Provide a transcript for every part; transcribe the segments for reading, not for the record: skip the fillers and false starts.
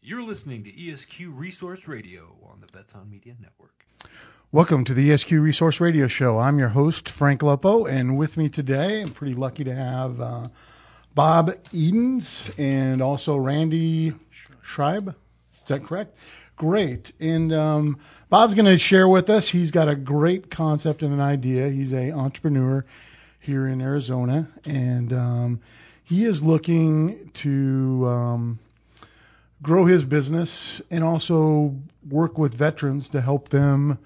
You're listening to ESQ Resource Radio on the Vets on Media Network. Welcome to the ESQ Resource Radio Show. I'm your host, Frank Lupo, and with me today, I'm pretty lucky to have Bob Edens and also Randy Schreiber. Is that correct? Great. And Bob's going to share with us. He's got a great concept and an idea. He's an entrepreneur here in Arizona, and he is looking to grow his business and also work with veterans to help them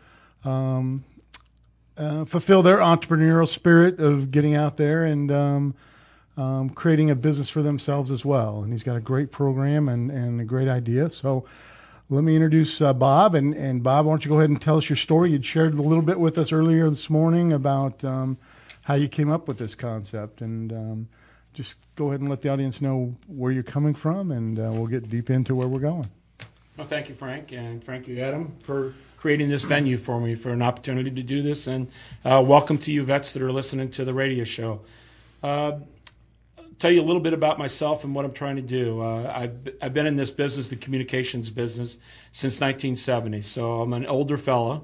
fulfill their entrepreneurial spirit of getting out there and creating a business for themselves as well. And he's got a great program and a great idea. So let me introduce Bob. And Bob, why don't you go ahead and tell us your story? You'd shared a little bit with us earlier this morning about how you came up with this concept. And just go ahead and let the audience know where you're coming from, and we'll get deep into where we're going. Well, thank you, Frank, and thank you, Adam, for creating this venue for me, for an opportunity to do this, and welcome to you vets that are listening to the radio show. Tell you a little bit about myself and what I'm trying to do. I've been in this business, the communications business, since 1970, so I'm an older fellow,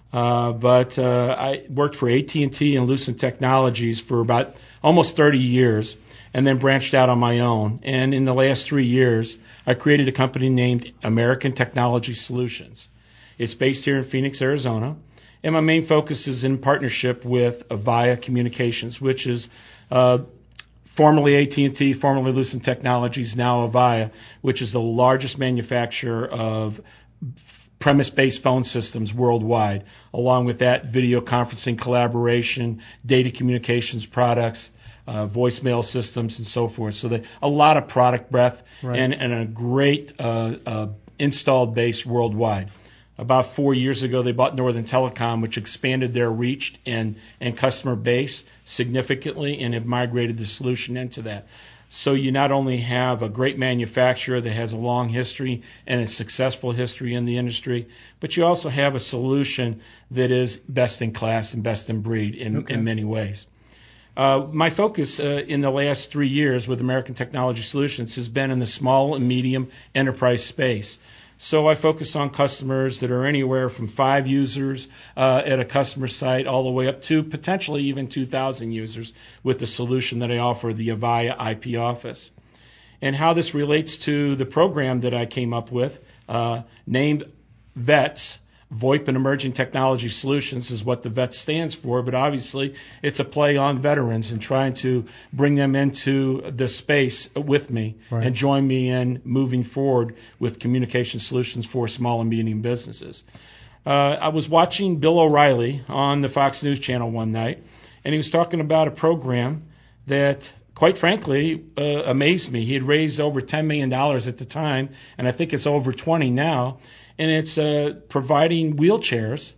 but I worked for AT&T and Lucent Technologies for about almost 30 years, and then branched out on my own. And in the last 3 years, I created a company named American Technology Solutions. It's based here in Phoenix, Arizona, and my main focus is in partnership with Avaya Communications, which is formerly AT&T, formerly Lucent Technologies, now Avaya, which is the largest manufacturer of premise-based phone systems worldwide. Along with that, video conferencing, collaboration, data communications products, voicemail systems, and so forth. So a lot of product breadth, right, and a great installed base worldwide. About 4 years ago, they bought Northern Telecom, which expanded their reach and customer base significantly, and have migrated the solution into that. So you not only have a great manufacturer that has a long history and a successful history in the industry, but you also have a solution that is best in class and best in breed in many ways. My focus in the last 3 years with American Technology Solutions has been in the small and medium enterprise space. So I focus on customers that are anywhere from 5 users at a customer site all the way up to potentially even 2,000 users with the solution that I offer, the Avaya IP Office. And how this relates to the program that I came up with, named VETS, VoIP and Emerging Technology Solutions is what the VETS stands for, but obviously it's a play on veterans and trying to bring them into the space with me, right, and join me in moving forward with communication solutions for small and medium businesses. I was watching Bill O'Reilly on the Fox News channel one night, and he was talking about a program that, quite frankly, amazed me. He had raised over $10 million at the time, and I think it's over 20 now. And it's providing wheelchairs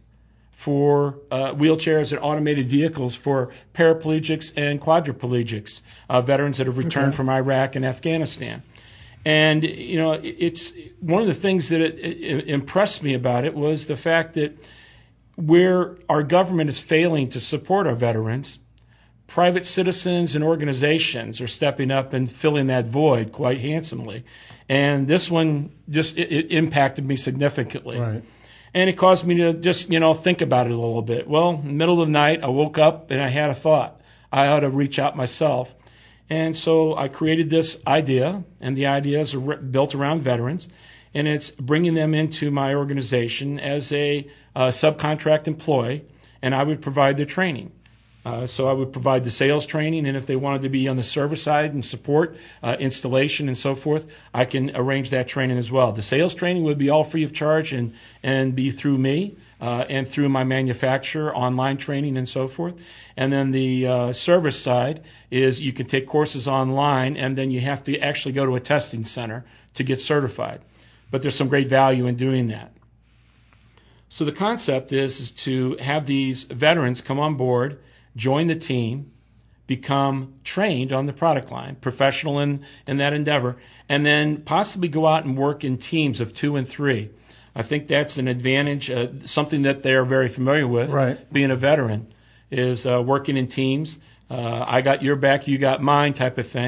and automated vehicles for paraplegics and quadriplegics, veterans that have returned from Iraq and Afghanistan. And, you know, it's one of the things that impressed me about it was the fact that where our government is failing to support our veterans, private citizens and organizations are stepping up and filling that void quite handsomely. And this one just it impacted me significantly. Right. And it caused me to just, think about it a little bit. Well, in the middle of the night, I woke up and I had a thought. I ought to reach out myself. And so I created this idea, and the idea is built around veterans, and it's bringing them into my organization as a subcontract employee, and I would provide their training. So I would provide the sales training, and if they wanted to be on the service side and support, installation and so forth, I can arrange that training as well. The sales training would be all free of charge and be through me and through my manufacturer, online training and so forth. And then the service side is you can take courses online, and then you have to actually go to a testing center to get certified. But there's some great value in doing that. So the concept is to have these veterans come on board, join the team, become trained on the product line, professional in that endeavor, and then possibly go out and work in teams of 2 and 3. I think that's an advantage, something that they're very familiar with, right, being a veteran, is working in teams. I got your back, you got mine type of thing.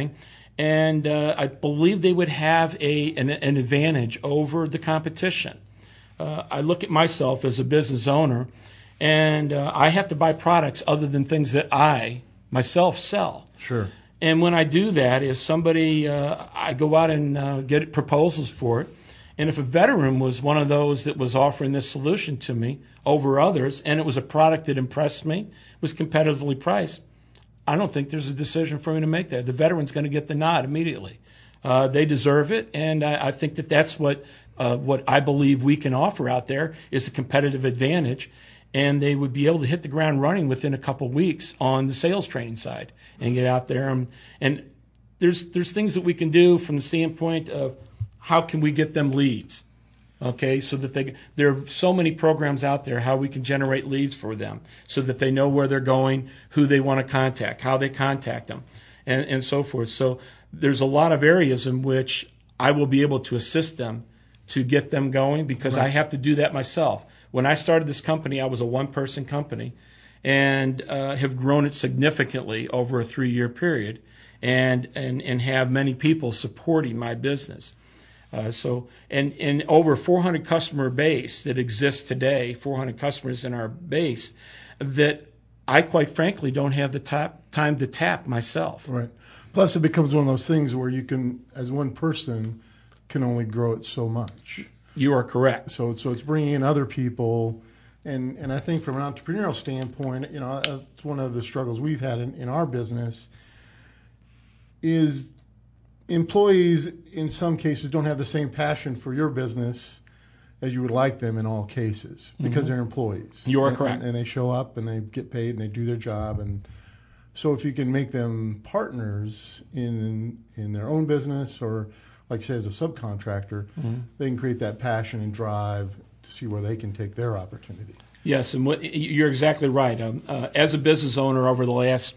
and I believe they would have an advantage over the competition. I look at myself as a business owner, and I have to buy products other than things that I myself sell. Sure. And when I do that, if somebody, I go out and get proposals for it, and if a veteran was one of those that was offering this solution to me over others, and it was a product that impressed me, was competitively priced, I don't think there's a decision for me to make there. The veteran's going to get the nod immediately. They deserve it, and I think that's what I believe we can offer out there is a competitive advantage, and they would be able to hit the ground running within a couple of weeks on the sales training side and get out there. And there's things that we can do from the standpoint of how can we get them leads, okay, so that there are so many programs out there how we can generate leads for them so that they know where they're going, who they want to contact, how they contact them, and so forth. So there's a lot of areas in which I will be able to assist them to get them going because I have to do that myself. When I started this company, I was a one-person company and have grown it significantly over a 3-year period and have many people supporting my business. And over 400 customer base that exists today, 400 customers in our base, that I quite frankly don't have the time to tap myself. Right. Plus, it becomes one of those things where you can, as one person, can only grow it so much. You are correct. So it's bringing in other people, and I think from an entrepreneurial standpoint, it's one of the struggles we've had in our business is employees in some cases don't have the same passion for your business as you would like them in all cases because they're employees. You are correct. And they show up and they get paid and they do their job. And so if you can make them partners in their own business or, like you say, as a subcontractor, they can create that passion and drive to see where they can take their opportunity. Yes, and you're exactly right. As a business owner over the last,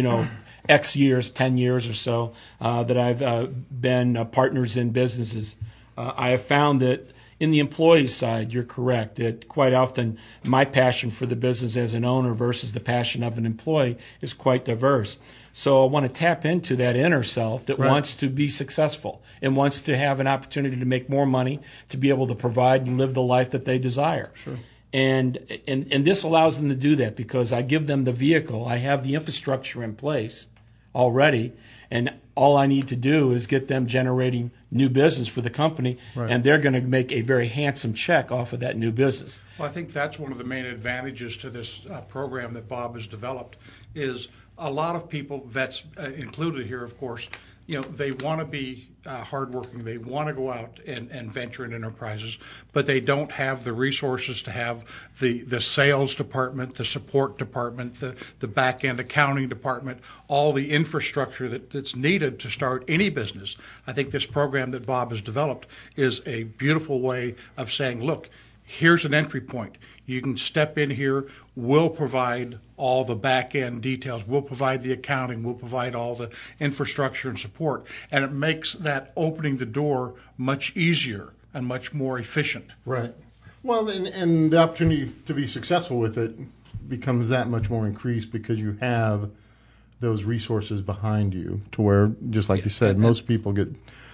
X years, 10 years or so, that I've been partners in businesses, I have found that in the employee side, you're correct, that quite often my passion for the business as an owner versus the passion of an employee is quite diverse. So I want to tap into that inner self that wants to be successful and wants to have an opportunity to make more money, to be able to provide and live the life that they desire. Sure. And this allows them to do that because I give them the vehicle. I have the infrastructure in place already, and all I need to do is get them generating new business for the company, and they're going to make a very handsome check off of that new business. Well, I think that's one of the main advantages to this program that Bob has developed is a lot of people, vets included here, of course, they want to be hardworking. They want to go out and venture in enterprises, but they don't have the resources to have the sales department, the support department, the back-end accounting department, all the infrastructure that's needed to start any business. I think this program that Bob has developed is a beautiful way of saying, look, here's an entry point. You can step in here. We'll provide all the back-end details. We'll provide the accounting. We'll provide all the infrastructure and support. And it makes that opening the door much easier and much more efficient. Right. Well, and the opportunity to be successful with it becomes that much more increased because you have those resources behind you to where, just like you said, most people get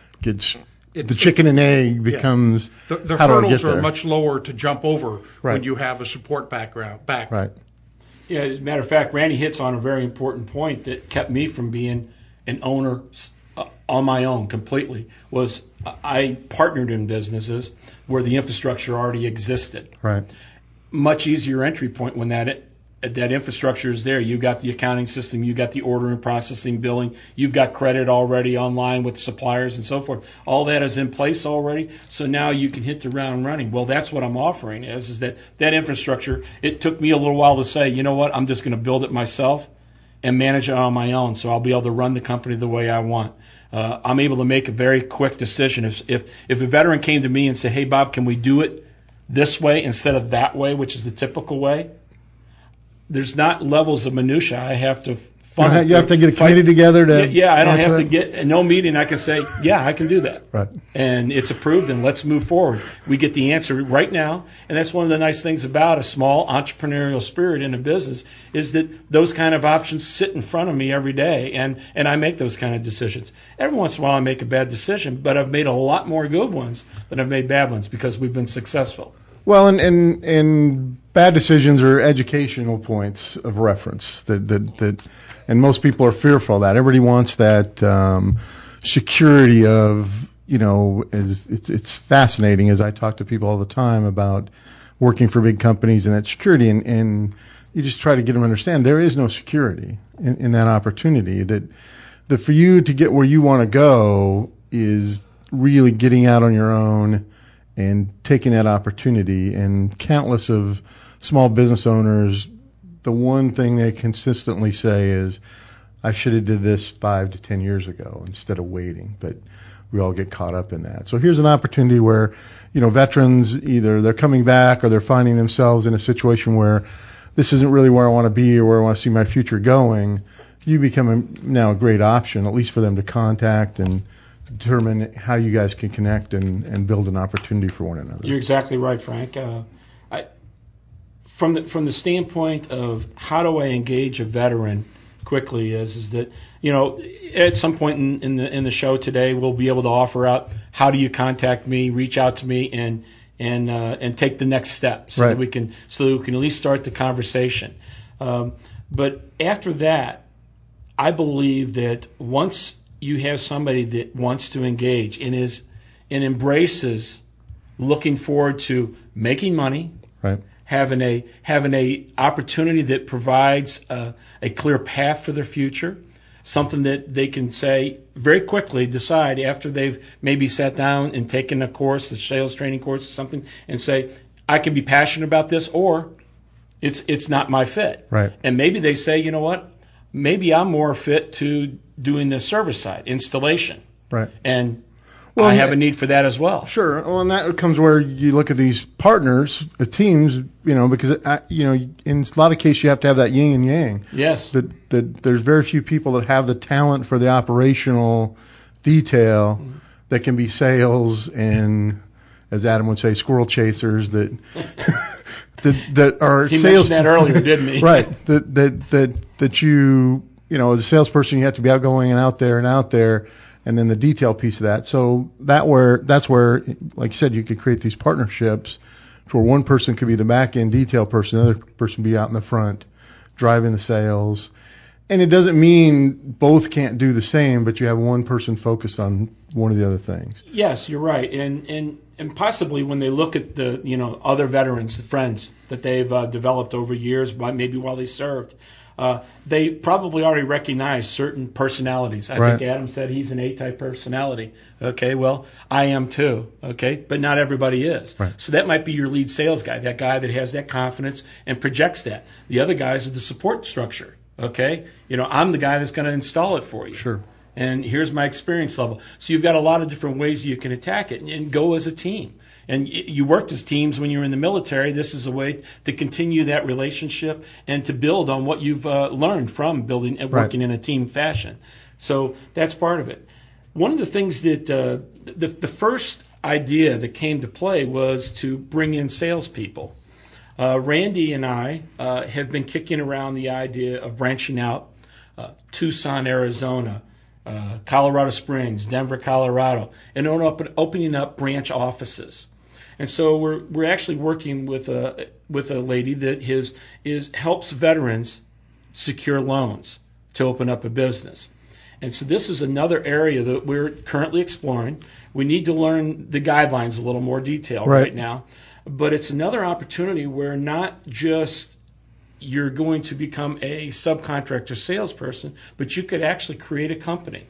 the chicken and egg becomes the how do I get hurdles there? are much lower to jump over when you have a support background. Right. Yeah, as a matter of fact, Randy hits on a very important point that kept me from being an owner on my own completely, was I partnered in businesses where the infrastructure already existed. Right. Much easier entry point when that infrastructure is there. You got the accounting system, you got the ordering, processing, billing, you've got credit already online with suppliers and so forth. All that is in place already, so now you can hit the ground running. Well, that's what I'm offering is that infrastructure. It took me a little while to say, you know what, I'm just going to build it myself and manage it on my own, so I'll be able to run the company the way I want. I'm able to make a very quick decision. If a veteran came to me and said, hey, Bob, can we do it this way instead of that way, which is the typical way? There's not levels of minutia I have to funnel. You have to get a committee together to. Yeah, I don't have to that? get no meeting. I can say, yeah, I can do that. Right. And it's approved, and let's move forward. We get the answer right now, and that's one of the nice things about a small entrepreneurial spirit in a business is that those kind of options sit in front of me every day, and I make those kind of decisions. Every once in a while I make a bad decision, but I've made a lot more good ones than I've made bad ones because we've been successful. Well, and bad decisions are educational points of reference that and most people are fearful of that. Everybody wants that security of, it's fascinating as I talk to people all the time about working for big companies and that security, and you just try to get them to understand there is no security in that opportunity, that for you to get where you want to go is really getting out on your own and taking that opportunity. And countless of small business owners, the one thing they consistently say is, I should have did this 5 to 10 years ago instead of waiting. But we all get caught up in that. So here's an opportunity where, veterans, either they're coming back or they're finding themselves in a situation where this isn't really where I want to be or where I want to see my future going. You become now a great option, at least for them to contact and determine how you guys can connect and build an opportunity for one another. You're exactly right, Frank. From the standpoint of how do I engage a veteran quickly is that at some point in the show today we'll be able to offer out how do you contact me, reach out to me, and take the next step so that we can at least start the conversation. But after that, I believe that once you have somebody that wants to engage and embraces looking forward to making money, right, having a opportunity that provides a clear path for their future, something that they can say very quickly, decide after they've maybe sat down and taken a course, a sales training course or something, and say, I can be passionate about this, or it's not my fit. Right. And maybe they say, you know what, maybe I'm more fit to doing the service side, installation. Right. And I have a need for that as well. Sure. Well, and that comes where you look at these partners, teams, because, in a lot of cases you have to have that yin and yang. Yes. That there's very few people that have the talent for the operational detail that can be sales and, as Adam would say, squirrel chasers that that are he sales. He mentioned that earlier, didn't he? Right. That you as a salesperson, you have to be outgoing and out there. And then the detail piece of that. So that's where, like you said, you could create these partnerships where one person could be the back end detail person, the other person be out in the front, driving the sales. And it doesn't mean both can't do the same, but you have one person focused on one of the other things. Yes, you're right. And possibly when they look at the other veterans, the friends that they've developed over years, maybe while they served, they probably already recognize certain personalities. I think Adam said he's an A-type personality. Okay, well, I am too. Okay, but not everybody is. Right. So that might be your lead sales guy, that guy that has that confidence and projects that. The other guys are the support structure. Okay, I'm the guy that's going to install it for you. Sure. And here's my experience level. So you've got a lot of different ways you can attack it and go as a team. And you worked as teams when you were in the military. This is a way to continue that relationship and to build on what you've learned from building and working in a team fashion. So that's part of it. One of the things that the first idea that came to play was to bring in salespeople. Randy and I have been kicking around the idea of branching out Tucson, Arizona, Colorado Springs, Denver, Colorado, and opening up branch offices. And so we're actually working with a lady that helps veterans secure loans to open up a business. And so this is another area that we're currently exploring. We need to learn the guidelines a little more detail right now. But it's another opportunity where not just you're going to become a subcontractor salesperson, but you could actually create a company.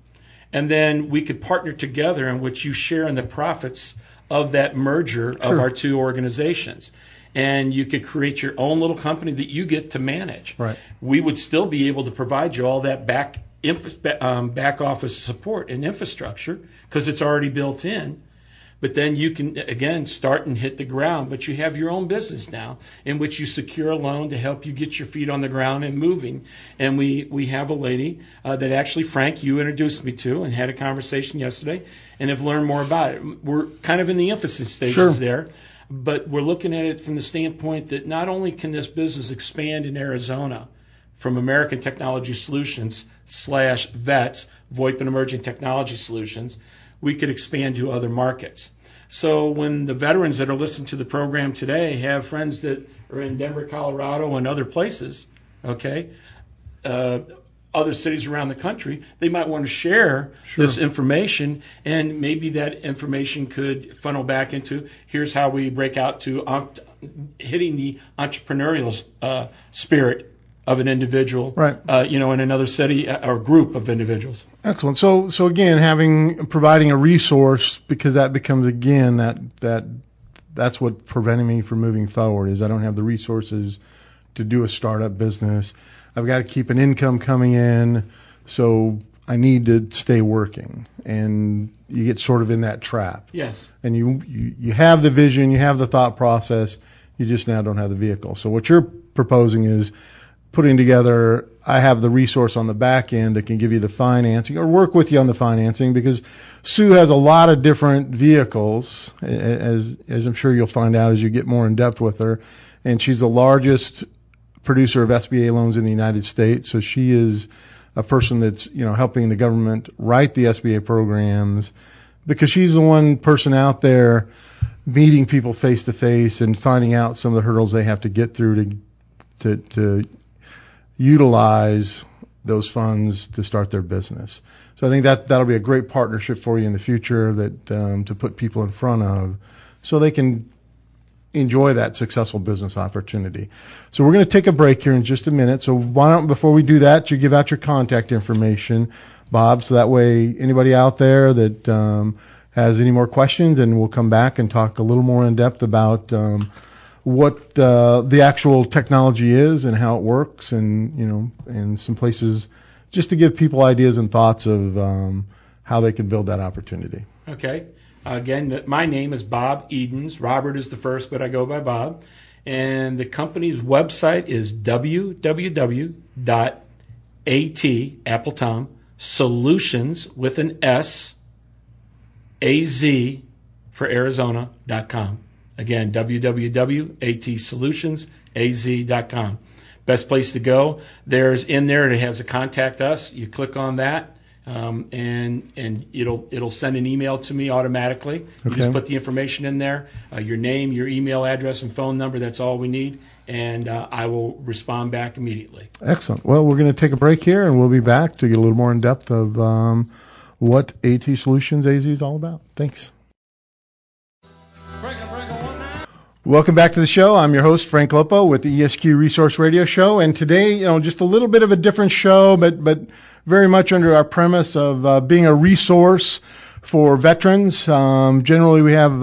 And then we could partner together in which you share in the profits of that merger of our two organizations. And you could create your own little company that you get to manage. Right. We would still be able to provide you all that back office support and infrastructure because it's already built in. But then you can, again, start and hit the ground. But you have your own business now in which you secure a loan to help you get your feet on the ground and moving. And we have a lady that actually, Frank, you introduced me to and had a conversation yesterday and have learned more about it. We're kind of in the emphasis stages there. But we're looking at it from the standpoint that not only can this business expand in Arizona from American Technology Solutions /VETS, VoIP and Emerging Technology Solutions, we could expand to other markets. So when the veterans that are listening to the program today have friends that are in Denver, Colorado, and other places, okay, other cities around the country, they might want to share this information, and maybe that information could funnel back into here's how we break out to hitting the entrepreneurial spirit of an individual, right? In another city or group of individuals. Excellent. So again, providing a resource, because that becomes again that's what preventing me from moving forward is I don't have the resources to do a startup business. I've got to keep an income coming in, so I need to stay working, and you get sort of in that trap. Yes. And you have the vision, you have the thought process, you just now don't have the vehicle. So what you're proposing is putting together, I have the resource on the back end that can give you the financing or work with you on the financing, because Sue has a lot of different vehicles, as I'm sure you'll find out as you get more in depth with her. And she's the largest producer of SBA loans in the United States. So she is a person that's, helping the government write the SBA programs, because she's the one person out there meeting people face to face and finding out some of the hurdles they have to get through to utilize those funds to start their business. So I think that'll be a great partnership for you in the future that to put people in front of so they can enjoy that successful business opportunity. So we're going to take a break here in just a minute. So why don't, before we do that, you give out your contact information, Bob, so that way anybody out there that has any more questions, and we'll come back and talk a little more in depth about what the actual technology is and how it works, and and some places just to give people ideas and thoughts of how they can build that opportunity. Okay. Again, my name is Bob Edens. Robert is the first, but I go by Bob. And the company's website is www.at, Apple Tom, solutions with an S, AZ for Arizona.com. Again, www.atsolutions.az.com. Best place to go. There's in there, it has a contact us. You click on that. And it'll send an email to me automatically. You just put the information in there, your name, your email address, and phone number. That's all we need, and I will respond back immediately. Excellent. Well, we're going to take a break here, and we'll be back to get a little more in depth of what AT Solutions AZ is all about. Thanks. Welcome back to the show. I'm your host, Frank Lopo, with the ESQ Resource Radio Show. And today, just a little bit of a different show, but very much under our premise of being a resource for veterans. Generally, we have,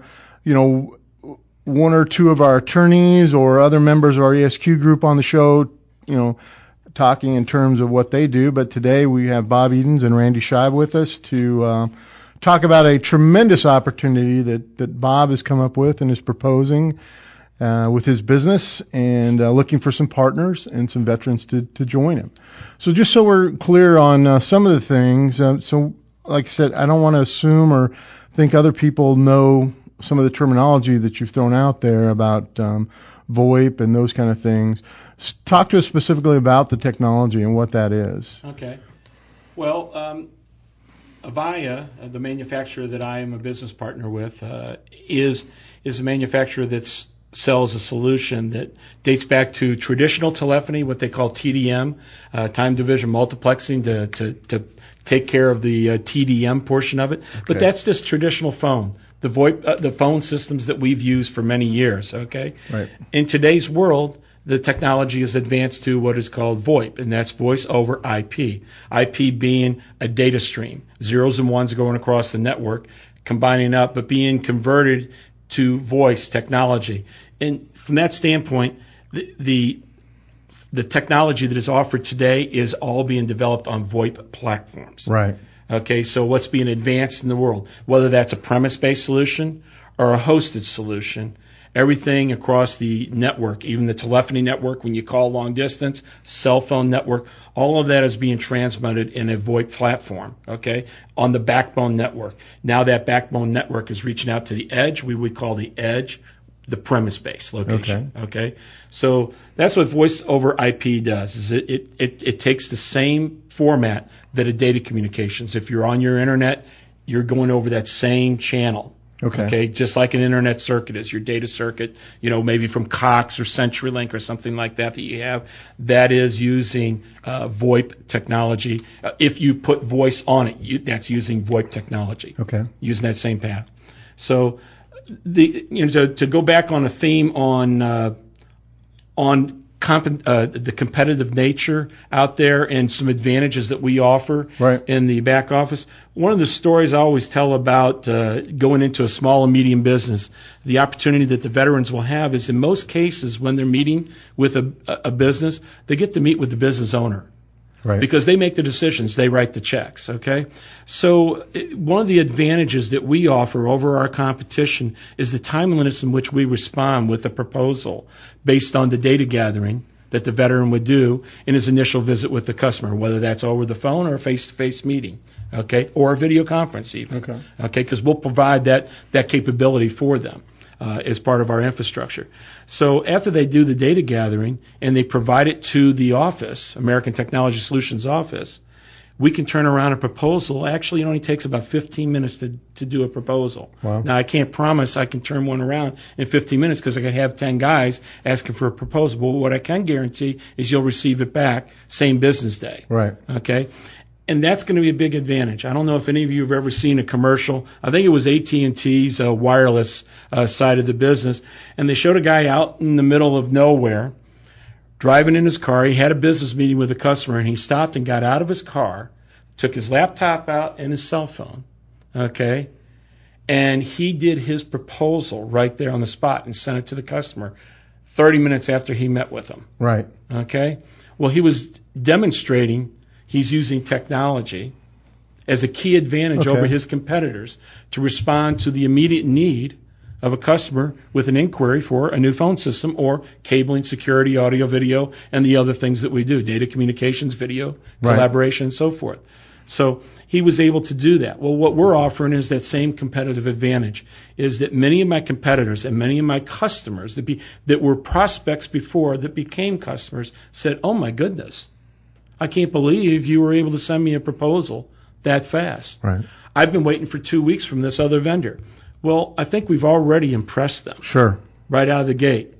one or two of our attorneys or other members of our ESQ group on the show, talking in terms of what they do. But today we have Bob Edens and Randy Scheib with us to talk about a tremendous opportunity that Bob has come up with and is proposing with his business, and looking for some partners and some veterans to join him. So just so we're clear on some of the things, so like I said, I don't want to assume or think other people know some of the terminology that you've thrown out there about VoIP and those kind of things. Talk to us specifically about the technology and what that is. Okay. Well, Avaya, the manufacturer that I am a business partner with, is a manufacturer that sells a solution that dates back to traditional telephony, what they call TDM, time division multiplexing, to take care of the TDM portion of it. Okay. But that's this traditional phone, the VoIP, the phone systems that we've used for many years. Okay. Right. In today's world, the technology is advanced to what is called VoIP, and that's voice over IP. IP being a data stream, zeros and ones going across the network, combining up, but being converted to voice technology. And from that standpoint, the technology that is offered today is all being developed on VoIP platforms. Right. Okay, so what's being advanced in the world, whether that's a premise-based solution or a hosted solution, everything across the network, even the telephony network when you call long distance, cell phone network, all of that is being transmitted in a VoIP platform, okay, on the backbone network. Now that backbone network is reaching out to the edge. We would call the edge the premise-based location, okay? So that's what voice over IP does, is it takes the same format that a data communications. If you're on your internet, you're going over that same channel. Okay, just like an internet circuit is your data circuit, maybe from Cox or CenturyLink or something like that you have, that is using VoIP technology. If you put voice on it, that's using VoIP technology. Okay. Using that same path. So to go back on a theme on the competitive nature out there and some advantages that we offer in the back office. One of the stories I always tell about going into a small and medium business, the opportunity that the veterans will have is in most cases when they're meeting with a business, they get to meet with the business owner. Right. Because they make the decisions, they write the checks, okay? So one of the advantages that we offer over our competition is the timeliness in which we respond with a proposal based on the data gathering that the veteran would do in his initial visit with the customer, whether that's over the phone or a face-to-face meeting, okay? Or a video conference even, okay? Because we'll provide that capability for them. As part of our infrastructure. So after they do the data gathering and they provide it to the office, American Technology Solutions office, we can turn around a proposal. Actually, it only takes about 15 minutes to do a proposal. Wow. Now, I can't promise I can turn one around in 15 minutes because I could have 10 guys asking for a proposal. But what I can guarantee is you'll receive it back same business day. Right. Okay? And that's going to be a big advantage. I don't know if any of you have ever seen a commercial. I think it was AT&T's wireless side of the business. And they showed a guy out in the middle of nowhere driving in his car. He had a business meeting with a customer, and he stopped and got out of his car, took his laptop out and his cell phone, okay? And he did his proposal right there on the spot and sent it to the customer 30 minutes after he met with him. Right. Okay? Well, he was demonstrating he's using technology as a key advantage over his competitors to respond to the immediate need of a customer with an inquiry for a new phone system or cabling, security, audio, video, and the other things that we do, data communications, video, collaboration, and so forth. So he was able to do that. Well, what we're offering is that same competitive advantage, is that many of my competitors and many of my customers that were prospects before that became customers said, oh, my goodness, I can't believe you were able to send me a proposal that fast. Right. I've been waiting for 2 weeks from this other vendor. Well, I think we've already impressed them. Sure. Right out of the gate.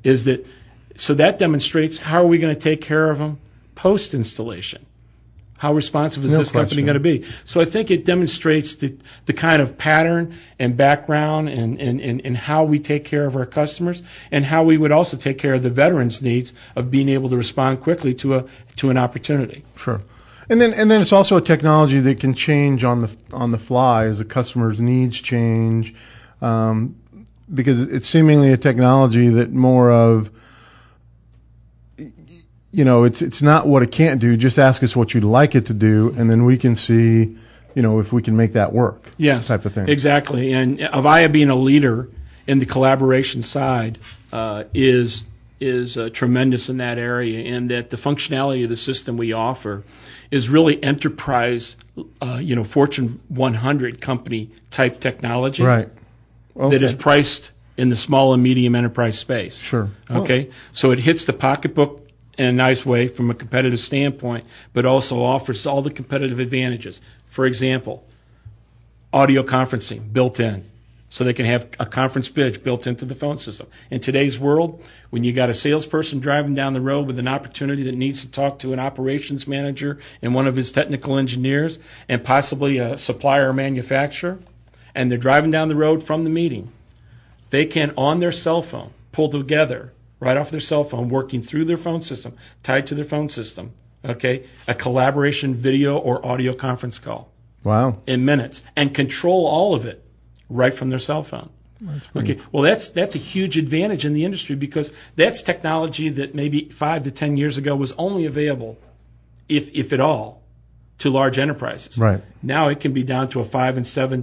So that demonstrates how are we going to take care of them post-installation? How responsive is this company going to be? So I think it demonstrates the kind of pattern and background and how we take care of our customers and how we would also take care of the veterans' needs of being able to respond quickly to an opportunity. Sure. And then it's also a technology that can change on the fly as the customer's needs change, because it's seemingly a technology that more of, it's not what it can't do. Just ask us what you'd like it to do, and then we can see, if we can make that work. Yes, type of thing. Exactly. And Avaya being a leader in the collaboration side is tremendous in that area, and that the functionality of the system we offer is really enterprise, Fortune 100 company type technology. Right. Okay. That is priced in the small and medium enterprise space. Sure. Okay. So it hits the pocketbook in a nice way from a competitive standpoint, but also offers all the competitive advantages. For example, audio conferencing built in. So they can have a conference bridge built into the phone system. In today's world, when you got a salesperson driving down the road with an opportunity that needs to talk to an operations manager and one of his technical engineers and possibly a supplier or manufacturer, and they're driving down the road from the meeting, they can, on their cell phone, pull together right off their cell phone, working through their phone system, tied to their phone system, okay, a collaboration video or audio conference call. Wow. In minutes, and control all of it right from their cell phone. Okay, well, that's a huge advantage in the industry, because that's technology that maybe 5 to 10 years ago was only available, if at all, to large enterprises. Right. Now it can be down to a 5 and 7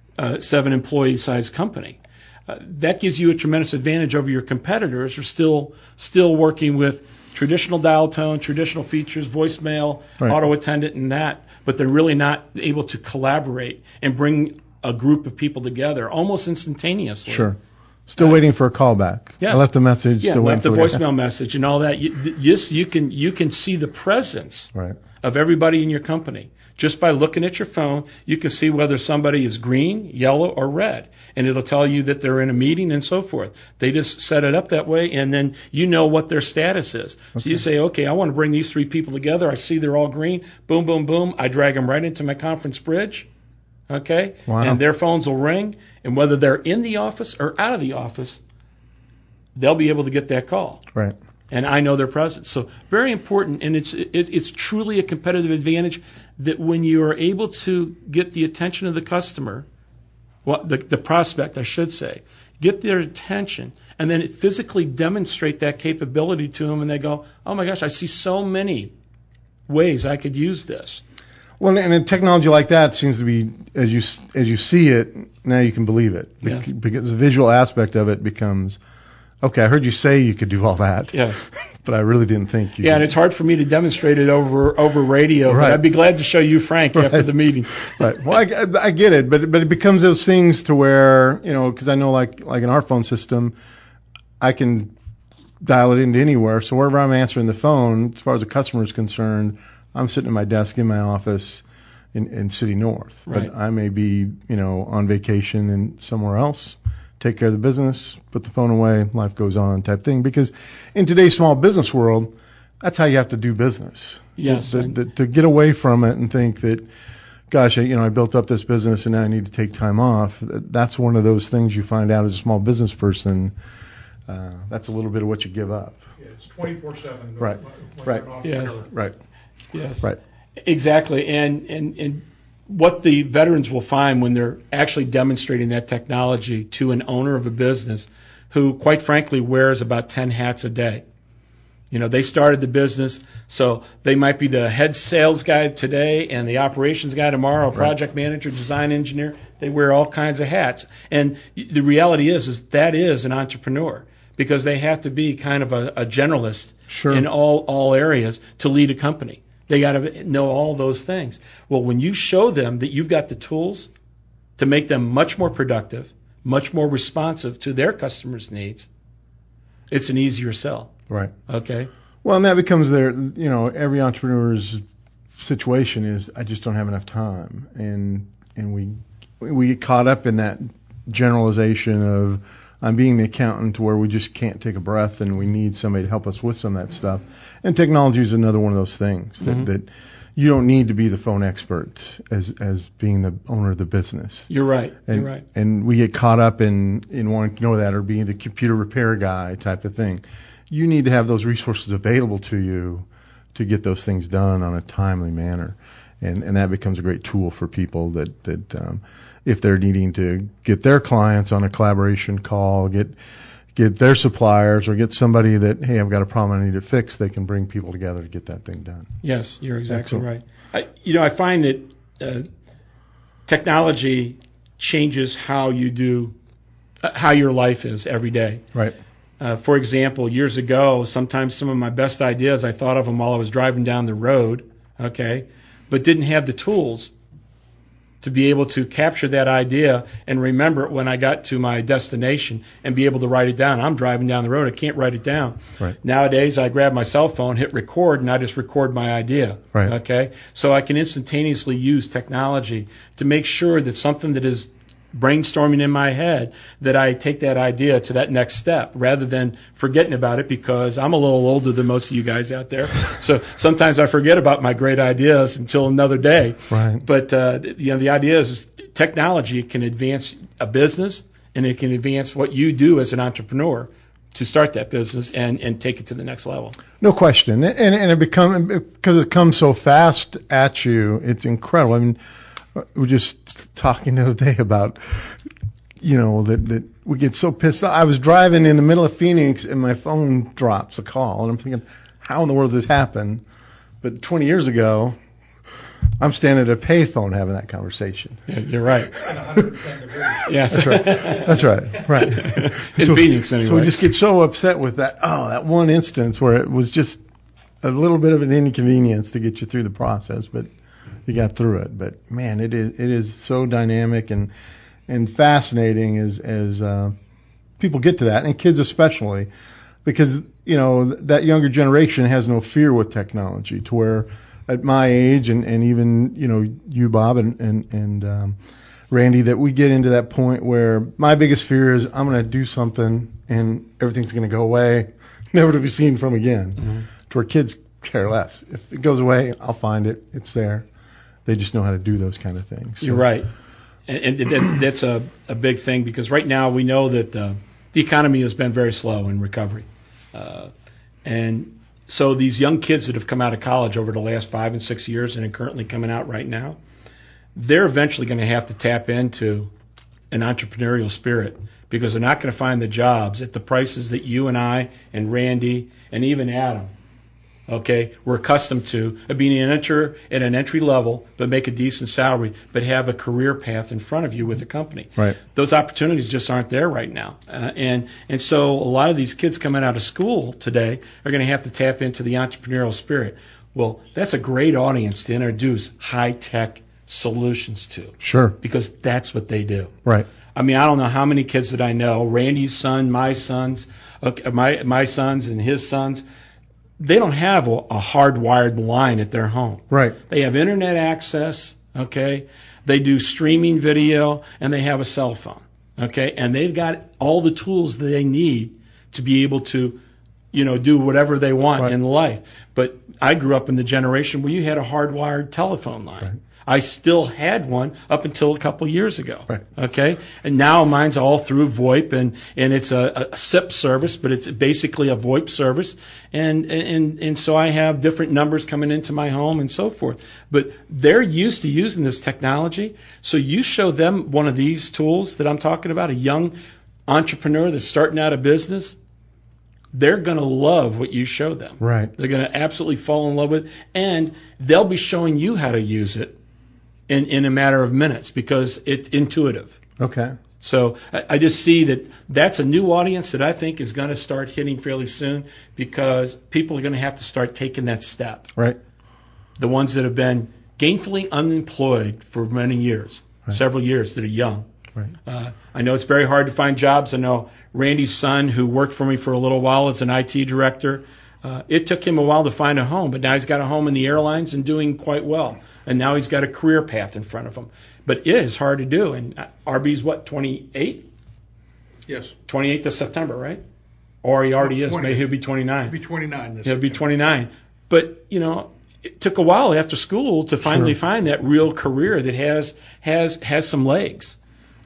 employee size company. That gives you a tremendous advantage over your competitors who are still working with traditional dial tone, traditional features, voicemail, Right. auto attendant, and that, but they're really not able to collaborate and bring a group of people together almost instantaneously. Sure. Still waiting for a callback. Yes. I left a message. Yeah, still left the waiting for voicemail message and all that. You can see the presence Right. of everybody in your company. Just by looking at your phone, you can see whether somebody is green, yellow, or red. And it'll tell you that they're in a meeting and so forth. They just set it up that way, and then you know what their status is. Okay. So you say, okay, I want to bring these 3 people together. I see they're all green. Boom, boom, boom. I drag them right into my conference bridge. Okay? Wow. And their phones will ring. And whether they're in the office or out of the office, they'll be able to get that call. Right. And I know their presence. So very important, and it's truly a competitive advantage that when you are able to get the attention of the customer, well, the prospect, I should say, get their attention, and then physically demonstrate that capability to them, and they go, oh my gosh, I see so many ways I could use this. Well, and a technology like that seems to be, as you see it, now you can believe it. Yes. Because the visual aspect of it becomes, okay, I heard you say you could do all that. Yes. But I really didn't think you Yeah, could. and it's hard for me to demonstrate it over radio, Right. but I'd be glad to show you Frank after the meeting. Right. Well, I get it, but it becomes those things to where, because I know like in our phone system, I can dial it into anywhere. So wherever I'm answering the phone, as far as the customer is concerned, I'm sitting at my desk in my office in City North. Right. But I may be, on vacation and somewhere else. Take care of the business, put the phone away, life goes on type thing. Because in today's small business world, that's how you have to do business. Yes. To get away from it and think that, gosh, I built up this business and now I need to take time off. That's one of those things you find out as a small business person. That's a little bit of what you give up. Yeah, it's 24/7. Right. Right. Yes. Right. Yes. Right. Exactly. And what the veterans will find when they're actually demonstrating that technology to an owner of a business who, quite frankly, wears about 10 hats a day. They started the business, so they might be the head sales guy today and the operations guy tomorrow, project manager, design engineer. They wear all kinds of hats. And the reality is that is an entrepreneur, because they have to be kind of a generalist in all areas to lead a company. They got to know all those things. Well, when you show them that you've got the tools to make them much more productive, much more responsive to their customers' needs, it's an easier sell. Right. Okay? Well, and that becomes every entrepreneur's situation is, I just don't have enough time. And we get caught up in that generalization of, I'm being the accountant, to where we just can't take a breath and we need somebody to help us with some of that stuff. And technology is another one of those things that you don't need to be the phone expert as being the owner of the business. You're right. And, You're right. And we get caught up in wanting to know that, or being the computer repair guy type of thing. You need to have those resources available to you to get those things done on a timely manner. And that becomes a great tool for people that if they're needing to get their clients on a collaboration call, get their suppliers, or get somebody that, hey, I've got a problem I need to fix, they can bring people together to get that thing done. Yes, you're exactly Excellent. right. I find that technology changes how you do, how your life is every day. Right. For example, years ago, sometimes some of my best ideas, I thought of them while I was driving down the road, okay, but didn't have the tools to be able to capture that idea and remember it when I got to my destination and be able to write it down. I'm driving down the road. I can't write it down. Right. Nowadays, I grab my cell phone, hit record, and I just record my idea. Right. Okay? So I can instantaneously use technology to make sure that something that is brainstorming in my head, that I take that idea to that next step rather than forgetting about it, because I'm a little older than most of you guys out there. So sometimes I forget about my great ideas until another day. Right. But the idea is technology can advance a business, and it can advance what you do as an entrepreneur to start that business and take it to the next level. No question. And because it comes so fast at you, it's incredible. I mean, we were just talking the other day about, that we get so pissed off. I was driving in the middle of Phoenix and my phone drops a call, and I'm thinking, how in the world does this happen? But 20 years ago, I'm standing at a payphone having that conversation. Yeah, you're right. Yes, That's right. That's right. Right. In Phoenix, anyway. So we just get so upset with that. Oh, that one instance where it was just a little bit of an inconvenience to get you through the process, but you got through it. But man, it is so dynamic and fascinating as people get to that, and kids especially, because that younger generation has no fear with technology. To where at my age and even you, Bob, and Randy, that we get into that point where my biggest fear is I'm going to do something and everything's going to go away, never to be seen from again. Mm-hmm. To where kids care less. If it goes away, I'll find it. It's there. They just know how to do those kind of things. So. You're right. And that's a big thing, because right now we know that the economy has been very slow in recovery. And so these young kids that have come out of college over the last 5 and 6 years and are currently coming out right now, they're eventually going to have to tap into an entrepreneurial spirit, because they're not going to find the jobs at the prices that you and I and Randy and even Adam, we're accustomed to, being an entry level, but make a decent salary, but have a career path in front of you with the company. Right. Those opportunities just aren't there right now. And so a lot of these kids coming out of school today are going to have to tap into the entrepreneurial spirit. Well, that's a great audience to introduce high-tech solutions to. Sure. Because that's what they do. Right. I mean, I don't know how many kids that I know, Randy's son, my sons, my sons and his sons, they don't have a hardwired line at their home. Right. They have internet access, They do streaming video, and they have a cell phone, And they've got all the tools that they need to be able to, do whatever they want in life. But I grew up in the generation where you had a hardwired telephone line. Right. I still had one up until a couple years ago. Right. And now mine's all through VoIP, and it's a SIP service, but it's basically a VoIP service. And so I have different numbers coming into my home and so forth. But they're used to using this technology. So you show them one of these tools that I'm talking about, a young entrepreneur that's starting out a business, they're going to love what you show them. Right. They're going to absolutely fall in love with it, and they'll be showing you how to use it in a matter of minutes, because it's intuitive. Okay. So I just see that that's a new audience that I think is going to start hitting fairly soon, because people are going to have to start taking that step. Right. The ones that have been gainfully unemployed for many years, several years, that are young. Right. I know it's very hard to find jobs. I know Randy's son, who worked for me for a little while as an IT director, it took him a while to find a home, but now he's got a home in the airlines and doing quite well. And now he's got a career path in front of him. But it is hard to do. And RB's what, 28? Yes. 28th of September, right? Or he already is. 20. Maybe he'll be 29. He'll be 29 this He'll be September. 29. But, it took a while after school to finally find that real career that has some legs.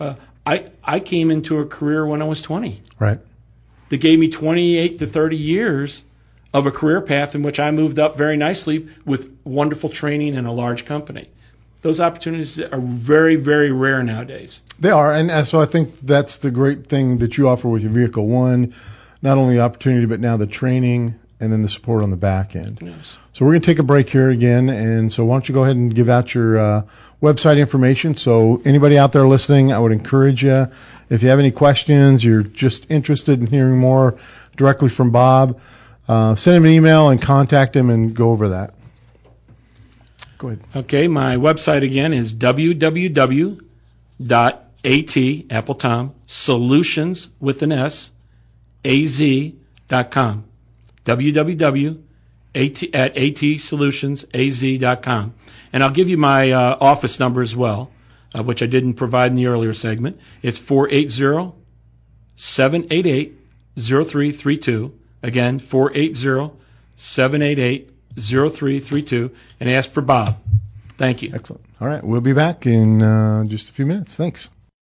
I came into a career when I was 20. Right. That gave me 28 to 30 years of a career path in which I moved up very nicely with wonderful training in a large company. Those opportunities are very, very rare nowadays. They are, and so I think that's the great thing that you offer with your vehicle. One, not only the opportunity, but now the training and then the support on the back end. Yes. So we're going to take a break here again, and so why don't you go ahead and give out your website information. So anybody out there listening, I would encourage you, if you have any questions, you're just interested in hearing more directly from Bob, send him an email and contact him and go over that. Go ahead. Okay, my website again is www.at, Apple Tom, solutions with an S, az.com. www.atsolutionsaz.com. And I'll give you my office number as well, which I didn't provide in the earlier segment. It's 480-788-0332. Again, 480-788-0332, and ask for Bob. Thank you. Excellent. All right, we'll be back in just a few minutes. Thanks.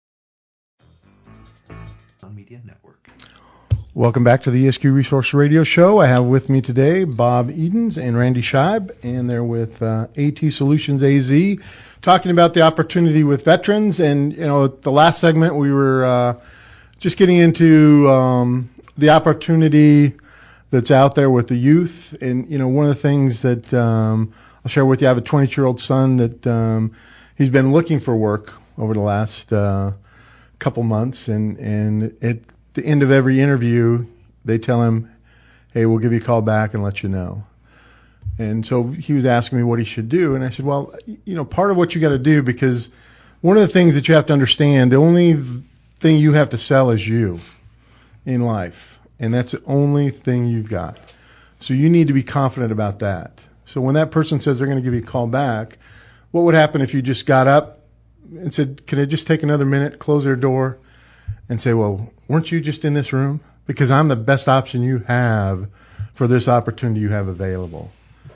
Media Network. Welcome back to the ESQ Resource Radio Show. I have with me today Bob Edens and Randy Scheib, and they're with AT Solutions AZ, talking about the opportunity with veterans. And, the last segment we were just getting into the opportunity that's out there with the youth. And, one of the things that I'll share with you. I have a 22-year-old son that he's been looking for work over the last couple months, and at the end of every interview, they tell him, "Hey, we'll give you a call back and let you know." And so he was asking me what he should do, and I said, "Well, part of what you got to do, because one of the things that you have to understand, the only thing you have to sell is you in life, and that's the only thing you've got. So you need to be confident about that. So when that person says they're going to give you a call back, what would happen if you just got up and said, 'Can I just take another minute, close their door, and say, well, weren't you just in this room? Because I'm the best option you have for this opportunity you have available.'"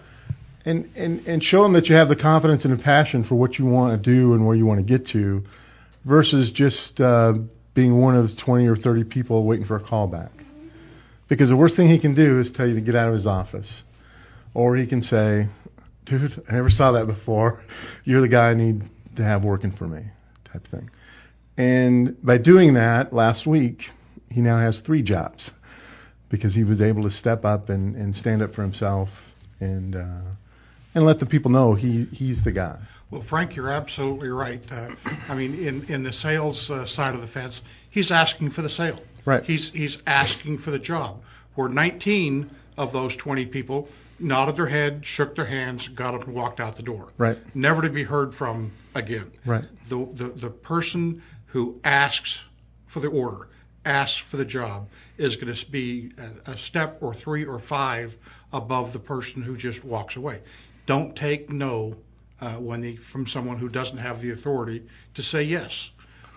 And show them that you have the confidence and the passion for what you want to do and where you want to get to, versus just being one of 20 or 30 people waiting for a call back. Because the worst thing he can do is tell you to get out of his office. Or he can say, "Dude, I never saw that before. You're the guy I need to have working for me," type thing. And by doing that, last week, he now has 3 jobs because he was able to step up and stand up for himself and let the people know he's the guy. Well, Frank, you're absolutely right. In the sales side of the fence, he's asking for the sale. Right. He's asking for the job. Where 19 of those 20 people nodded their head, shook their hands, got up and walked out the door. Right. Never to be heard from again. Right. The person who asks for the order, asks for the job, is going to be a step or 3 or 5 above the person who just walks away. Don't take no from someone who doesn't have the authority to say yes.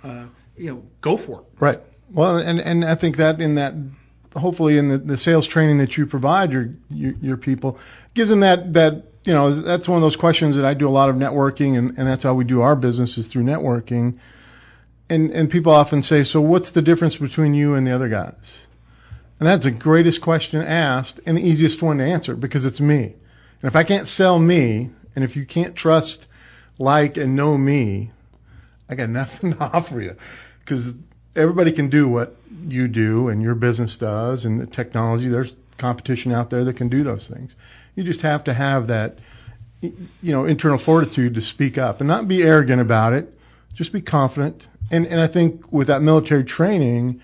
Go for it. Right. Well, and I think that hopefully in the sales training that you provide your people, gives them that that's one of those questions that I do a lot of networking, and that's how we do our business, is through networking. And people often say, "So what's the difference between you and the other guys?" And that's the greatest question asked and the easiest one to answer, because it's me. And if I can't sell me, and if you can't trust, like, and know me, I got nothing to offer you. Because everybody can do what you do and your business does, and the technology, there's competition out there that can do those things. You just have to have that, internal fortitude to speak up and not be arrogant about it. Just be confident. And I think with that military training,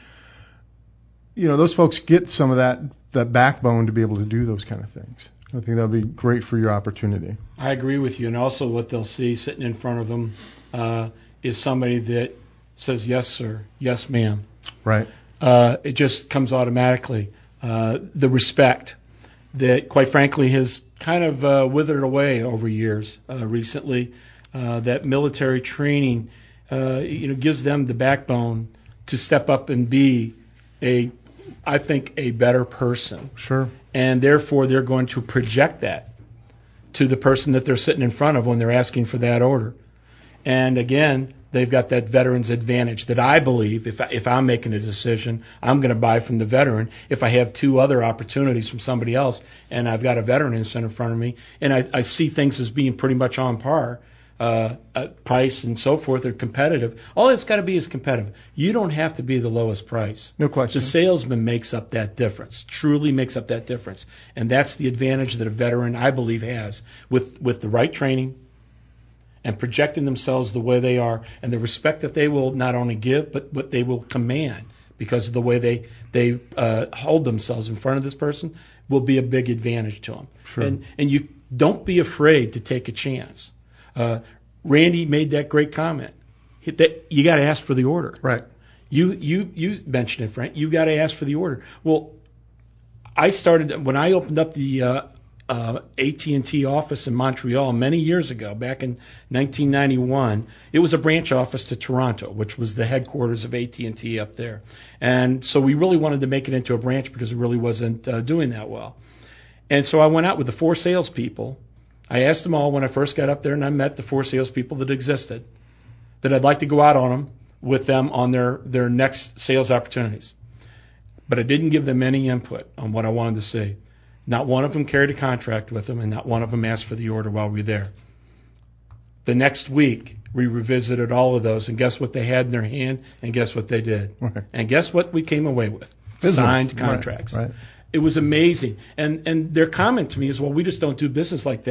those folks get some of that backbone to be able to do those kind of things. I think that would be great for your opportunity. I agree with you. And also what they'll see sitting in front of them is somebody that says, "Yes, sir. Yes, ma'am." Right. It just comes automatically. The respect that, quite frankly, has kind of withered away over years recently. That military training, gives them the backbone to step up and be I think, a better person. Sure. And therefore, they're going to project that to the person that they're sitting in front of when they're asking for that order. And again, they've got that veteran's advantage that I believe, if I'm making a decision, I'm going to buy from the veteran. If I have 2 other opportunities from somebody else and I've got a veteran in front of me, and I see things as being pretty much on par, price and so forth are competitive. All it's got to be is competitive. You don't have to be the lowest price. No question. The salesman makes up that difference, truly makes up that difference. And that's the advantage that a veteran, I believe, has with the right training and projecting themselves the way they are, and the respect that they will not only give, but what they will command because of the way they hold themselves in front of this person will be a big advantage to them. Sure. And you don't be afraid to take a chance. Randy made that great comment. That you got to ask for the order. Right. You mentioned it, Frank. You got to ask for the order. Well, I started when I opened up the AT&T office in Montreal many years ago, back in 1991. It was a branch office to Toronto, which was the headquarters of AT&T up there. And so we really wanted to make it into a branch because it really wasn't doing that well. And so I went out with the 4 salespeople. I asked them all when I first got up there, and I met the 4 salespeople that existed, that I'd like to go out on them with them on their next sales opportunities. But I didn't give them any input on what I wanted to see. Not one of them carried a contract with them, and not one of them asked for the order while we were there. The next week, we revisited all of those, and guess what they had in their hand, and guess what they did. Right. And guess what we came away with? Business. Signed contracts. Right. It was amazing. And their comment to me is, well, we just don't do business like that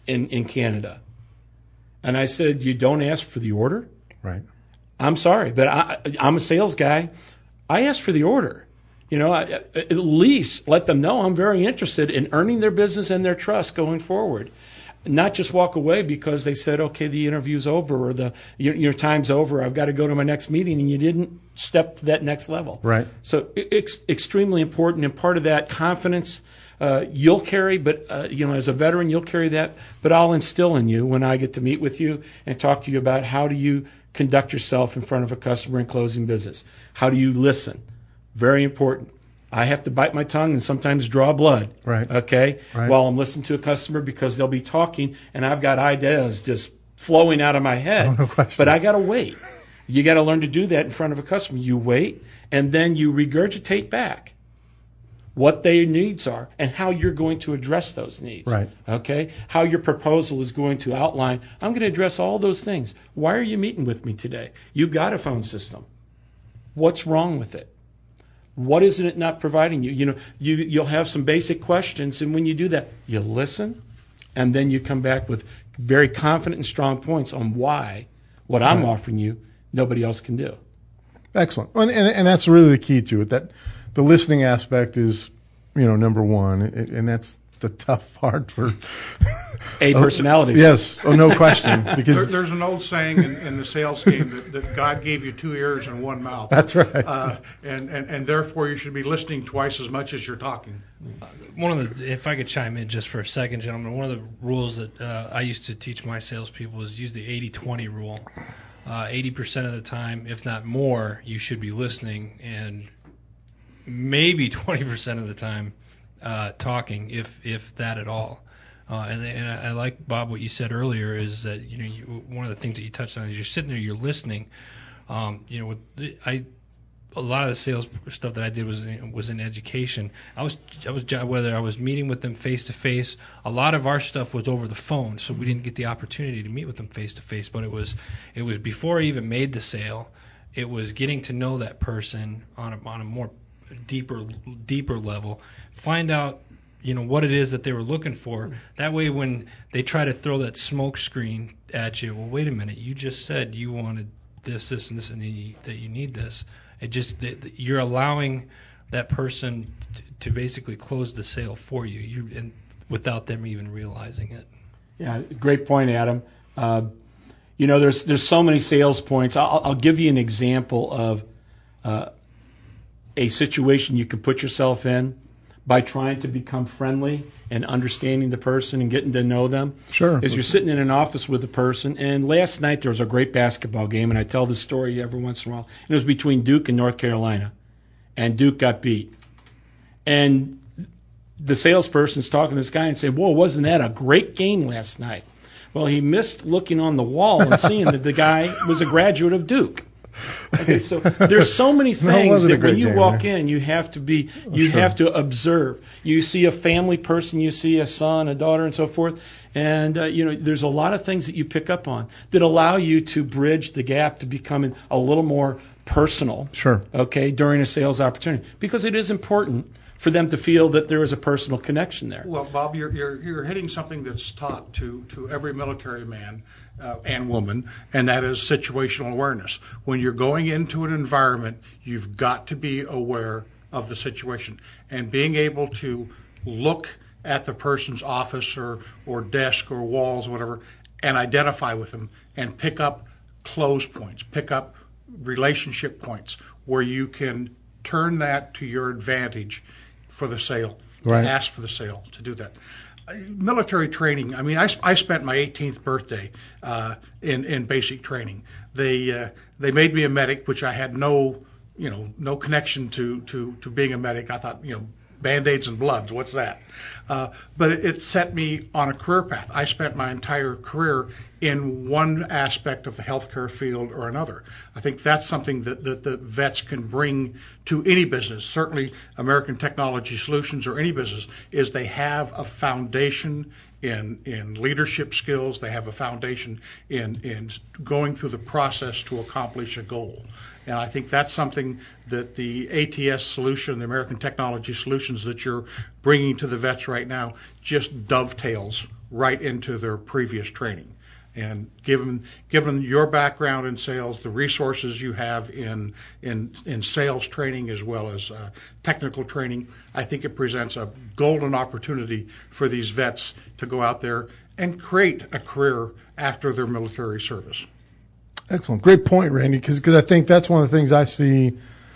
in Canada. And I said, you don't ask for the order? Right. I'm sorry, but I'm a sales guy. I ask for the order. At least let them know I'm very interested in earning their business and their trust going forward. Not just walk away because they said, okay, the interview's over or your time's over. I've got to go to my next meeting, and you didn't step to that next level. Right. So it's extremely important, and part of that confidence you'll carry, but as a veteran, you'll carry that. But I'll instill in you when I get to meet with you and talk to you about how do you conduct yourself in front of a customer in closing business. How do you listen? Very important. I have to bite my tongue and sometimes draw blood. Right. Okay. Right. While I'm listening to a customer because they'll be talking and I've got ideas just flowing out of my head. Oh, no question. But I got to wait. You got to learn to do that in front of a customer. You wait and then you regurgitate back what their needs are and how you're going to address those needs. Right. Okay? How your proposal is going to outline, I'm going to address all those things. Why are you meeting with me today? You've got a phone system. What's wrong with it? What is it not providing you? You'll have some basic questions, and when you do that, you listen, and then you come back with very confident and strong points on why what I'm offering you, nobody else can do. Excellent. And that's really the key to it, that the listening aspect is, number one, and that's the tough part for personalities. Yes, no question. Because there's an old saying in the sales game that God gave you 2 ears and 1 mouth. That's right. And therefore you should be listening twice as much as you're talking. If I could chime in just for a second, gentlemen, one of the rules that I used to teach my salespeople is use the 80-20 rule. 80% of the time, if not more, you should be listening, and maybe 20% of the time talking, if that at all. And I like, Bob, what you said earlier is that one of the things that you touched on is you're sitting there, you're listening. A lot of the sales stuff that I did was in education. Whether I was meeting with them face to face, a lot of our stuff was over the phone, so we didn't get the opportunity to meet with them face to face. But it was before I even made the sale. It was getting to know that person on a more deeper level. Find out what it is that they were looking for. That way, when they try to throw that smoke screen at you, well, wait a minute, you just said you wanted this, and this, and that you need this. It just you're allowing that person to basically close the sale for you, and without them even realizing it. Yeah, great point, Adam. There's so many sales points. I'll give you an example of a situation you can put yourself in by trying to become friendly and understanding the person and getting to know them. Sure. As you're sitting in an office with a person, and last night there was a great basketball game, and I tell this story every once in a while. And it was between Duke and North Carolina, and Duke got beat. And the salesperson's talking to this guy and saying, "Whoa, wasn't that a great game last night?" Well, he missed looking on the wall and seeing that the guy was a graduate of Duke. Okay, so there's so many things that when you walk in, you have to have to observe. You see a family person, you see a son, a daughter, and so forth, and there's a lot of things that you pick up on that allow you to bridge the gap to becoming a little more personal. Sure. Okay, during a sales opportunity, because it is important for them to feel that there is a personal connection there. Well, Bob, you're hitting something that's taught to every military man and woman, and that is situational awareness. When you're going into an environment, you've got to be aware of the situation and being able to look at the person's office or desk or walls, whatever, and identify with them and pick up close points, pick up relationship points where you can turn that to your advantage for the sale, right. To ask for the sale, to do that. Military training, I mean, I spent my 18th birthday in basic training. They made me a medic, which I had no connection to being a medic. I thought, Band-Aids and bloods, what's that? But it set me on a career path. I spent my entire career in one aspect of the healthcare field or another. I think that's something that the vets can bring to any business, certainly American Technology Solutions or any business, is they have a foundation in leadership skills. They have a foundation in going through the process to accomplish a goal. And I think that's something that the ATS solution, the American Technology Solutions that you're bringing to the vets right now, just dovetails right into their previous training. And given your background in sales, the resources you have in sales training as well as technical training, I think it presents a golden opportunity for these vets to go out there and create a career after their military service. Excellent. Great point, Randy, because I think that's one of the things I see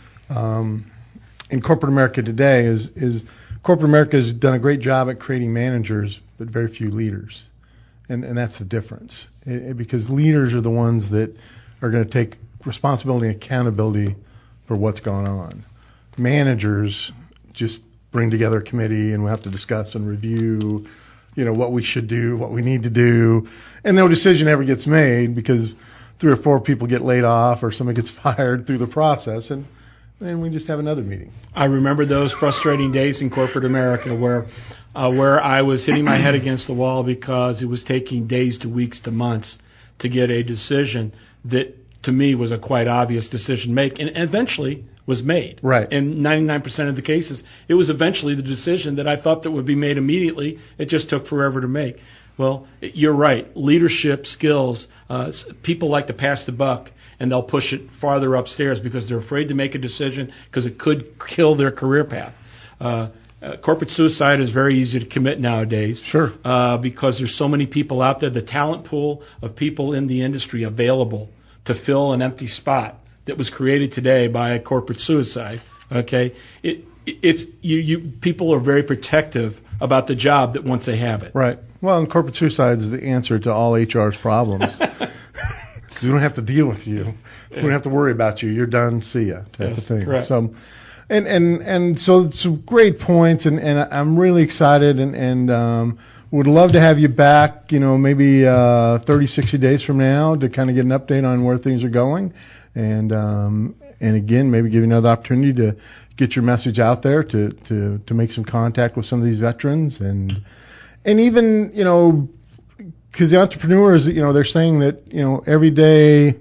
in corporate America today is corporate America has done a great job at creating managers, but very few leaders. And that's the difference, because leaders are the ones that are going to take responsibility and accountability for what's going on. Managers just bring together a committee and we have to discuss and review, what we should do, what we need to do, and no decision ever gets made because 3 or 4 people get laid off or somebody gets fired through the process, and then we just have another meeting. I remember those frustrating days in corporate America where I was hitting my head against the wall because it was taking days to weeks to months to get a decision that, to me, was a quite obvious decision to make, and eventually was made. Right. In 99% of the cases, it was eventually the decision that I thought that would be made immediately. It just took forever to make. Well, you're right. Leadership skills, people like to pass the buck, and they'll push it farther upstairs because they're afraid to make a decision because it could kill their career path. Corporate suicide is very easy to commit nowadays. Sure. Because there's so many people out there, the talent pool of people in the industry available to fill an empty spot that was created today by a corporate suicide. Okay, people are very protective about the job that once they have it. Right. Well, and corporate suicide is the answer to all HR's problems. Because we don't have to deal with you. We don't have to worry about you. You're done. See ya. Type of thing. Correct. So, and so some great points, and I'm really excited, and would love to have you back. Maybe 30, 60 days from now to kind of get an update on where things are going, and again maybe give you another opportunity to get your message out there to make some contact with some of these veterans, and even because the entrepreneurs, they're saying that every day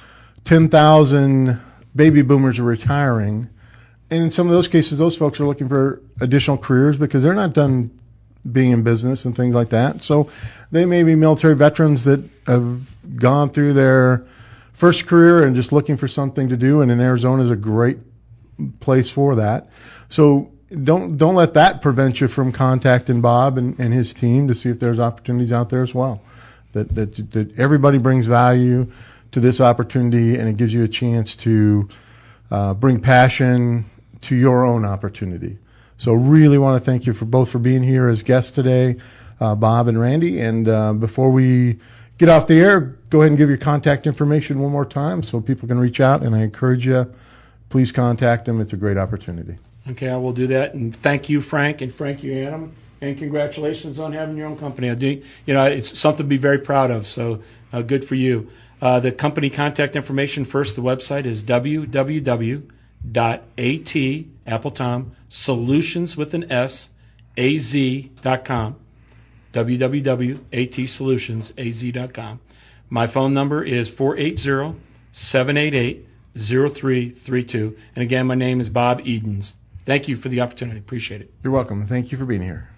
10,000 baby boomers are retiring. And in some of those cases, those folks are looking for additional careers because they're not done being in business and things like that. So they may be military veterans that have gone through their first career and just looking for something to do. And in Arizona is a great place for that. So don't let that prevent you from contacting Bob and his team to see if there's opportunities out there as well. That everybody brings value to this opportunity, and it gives you a chance to bring passion to your own opportunity. So really want to thank you both for being here as guests today, Bob and Randy. And before we get off the air, go ahead and give your contact information one more time so people can reach out. And I encourage you, please contact them. It's a great opportunity. Okay, I will do that. And thank you, Frank, and thank you, Adam. And congratulations on having your own company. It's something to be very proud of. So good for you. The company contact information first. The website is www.at, Apple Tom, solutions with an S, az.com. www.atssolutionsaz.com. My phone number is 480-788-0332. And again, my name is Bob Edens. Thank you for the opportunity. Appreciate it. You're welcome. Thank you for being here.